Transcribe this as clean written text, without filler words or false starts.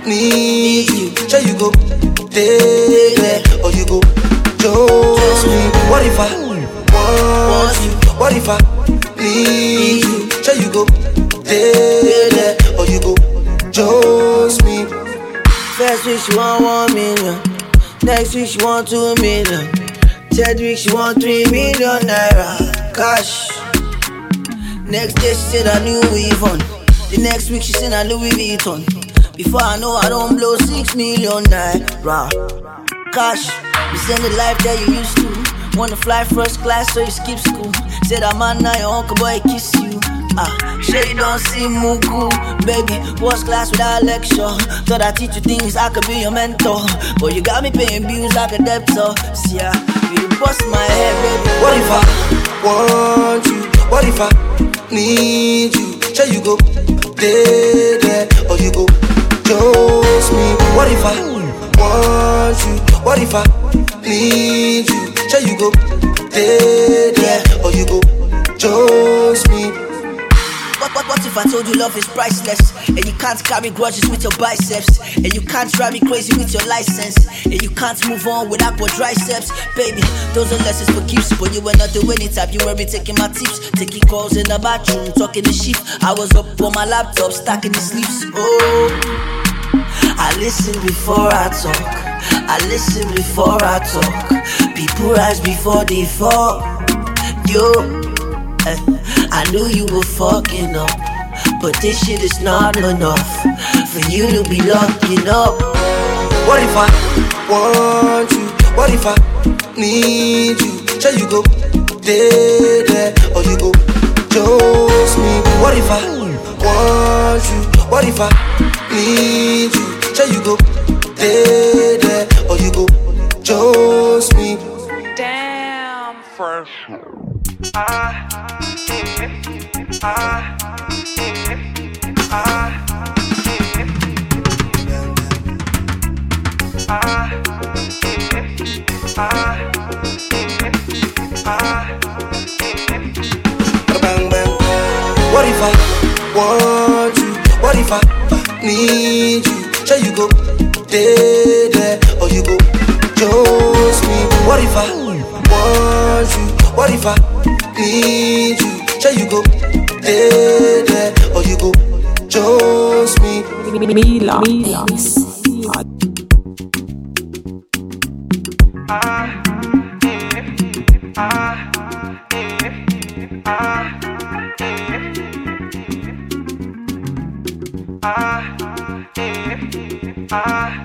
need you. Sure you go there or you go just me. What if I want you? What if I need you? Sure you go there or you go just me. First week she want 1 million, next week she want 2 million, third week she want 3 million naira cash. Next day she said a new weave on, the next week she said a Louis Vuitton. Before I know I don't blow 6 million naira cash. You send the life that you used to, wanna fly first class so you skip school. Said I'm man now your uncle boy kiss you. Sure you don't see Mugu, baby. First class without lecture. Thought I teach you things, I could be your mentor, but you got me paying bills like a debtor. See ya, you bust my head, baby. What if I want you? What if I need you? Sure you go there or you go just me. What if I want you? What if I need you? Sure you go there or you go just me. What if I told you love is priceless, and you can't carry grudges with your biceps, and you can't drive me crazy with your license, and you can't move on without quadriceps? Baby, those are lessons for keeps, but you were not the winning type. You were me taking my tips, taking calls in the bathroom, talking the sheep. I was up on my laptop, stacking the sleeves. Oh, I listen before I talk, I listen before I talk. People rise before they fall. Yo, I knew you were fucking up, but this shit is not enough for you to be locking up. What if I want you? What if I need you? Sure you go there or you go just me. What if I want you? What if I need you? Sure you go there or you go just me. Damn, fresh. What if I want you? What if I need you? Sure you go there or you go just me. What if I want you? What if I need you? Sure you go there or you go just me. Mila. Ah